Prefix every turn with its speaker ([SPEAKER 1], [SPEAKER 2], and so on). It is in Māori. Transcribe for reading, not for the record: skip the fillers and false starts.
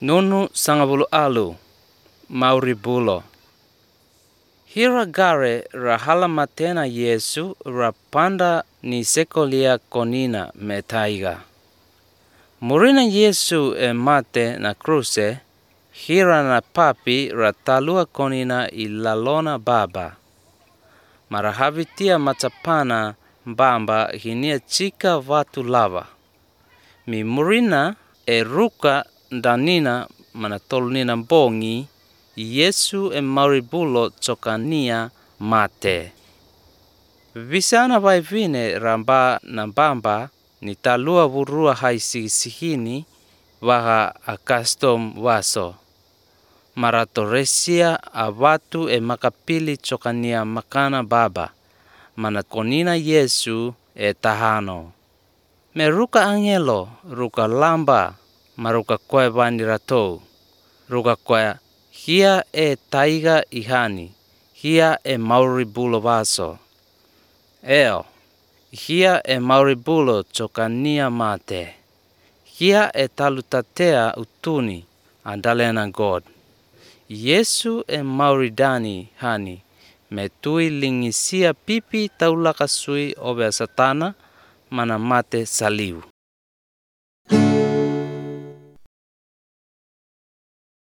[SPEAKER 1] Nunu sangabulu alu, mauribulo. Hira gare rahala matena Yesu rapanda ni sekolia konina metaiga. Murina Yesu e mate na kruse, hira na papi ratalua konina ilalona baba. Marahavitia matapana mbamba hinia chika vatu lava. Mi murina e ruka danina manatolnina bongi, Yesu e mauribulo tsokania mate. Visana vaivine ramba na mbamba ni talua vurua haisigisihini vaha akastom vaso. Maratoresia avatu e makapili tsokania makana baba, manakonina Yesu e tahano. Me ruka angelo, ruka lamba, maruka koe vaniratou. Ruka koe hia e taiga ihani, hia e mauribulo vaso. Eo, hia e mauribulo tsokania mate. Hia e talutatea utuni andalena God. Yesu e mauridani hani, metui lingisia pipi taulakasui obe satana mana mate saliu.